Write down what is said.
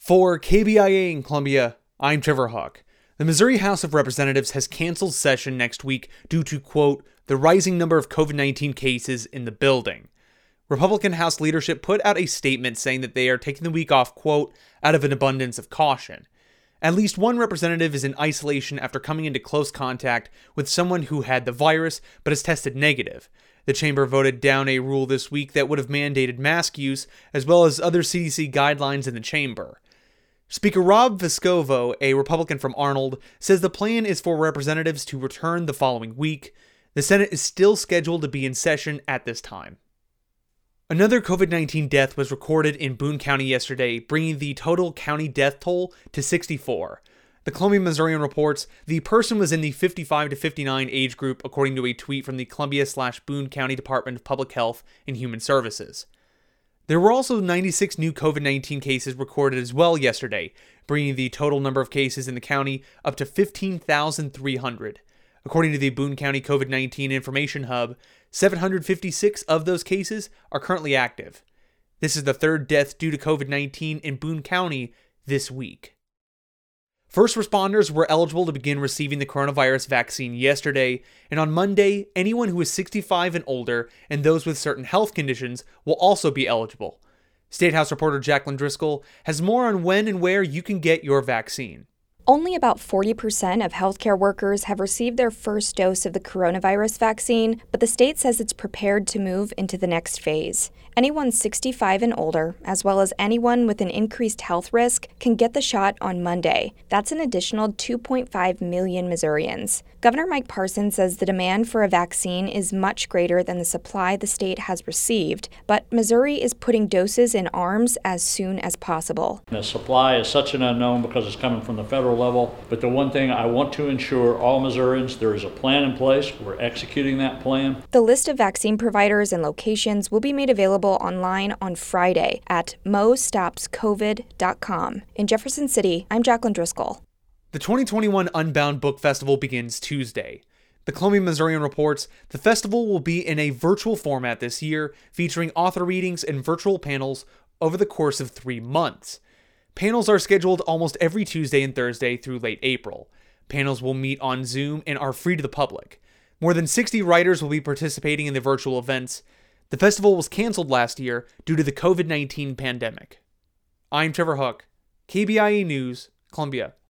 For KBIA in Columbia, I'm Trevor Huck. The Missouri House of Representatives has canceled session next week due to, quote, the rising number of COVID-19 cases in the building. Republican House leadership put out a statement saying that they are taking the week off, quote, out of an abundance of caution. At least one representative is in isolation after coming into close contact with someone who had the virus but has tested negative. The chamber voted down a rule this week that would have mandated mask use, as well as other CDC guidelines in the chamber. Speaker Rob Vescovo, a Republican from Arnold, says the plan is for representatives to return the following week. The Senate is still scheduled to be in session at this time. Another COVID-19 death was recorded in Boone County yesterday, bringing the total county death toll to 64. The Columbia Missourian reports the person was in the 55 to 59 age group, according to a tweet from the Columbia/Boone County Department of Public Health and Human Services. There were also 96 new COVID-19 cases recorded as well yesterday, bringing the total number of cases in the county up to 15,300. According to the Boone County COVID-19 Information Hub, 756 of those cases are currently active. This is the third death due to COVID-19 in Boone County this week. First responders were eligible to begin receiving the coronavirus vaccine yesterday, and on Monday, anyone who is 65 and older and those with certain health conditions will also be eligible. State House reporter Jacqueline Driscoll has more on when and where you can get your vaccine. Only about 40% of healthcare workers have received their first dose of the coronavirus vaccine, but the state says it's prepared to move into the next phase. Anyone 65 and older, as well as anyone with an increased health risk, can get the shot on Monday. That's an additional 2.5 million Missourians. Governor Mike Parson says the demand for a vaccine is much greater than the supply the state has received, but Missouri is putting doses in arms as soon as possible. The supply is such an unknown because it's coming from the federal level, but the one thing I want to ensure all Missourians, there is a plan in place. We're executing that plan. The list of vaccine providers and locations will be made available online on Friday at mostopscovid.com. In Jefferson City, I'm Jacqueline Driscoll. The 2021 Unbound Book Festival begins Tuesday. The Columbia Missourian reports the festival will be in a virtual format this year, featuring author readings and virtual panels over the course of 3 months. Panels are scheduled almost every Tuesday and Thursday through late April. Panels will meet on Zoom and are free to the public. More than 60 writers will be participating in the virtual events. The festival was canceled last year due to the COVID-19 pandemic. I'm Trevor Huck, KBIA News, Columbia.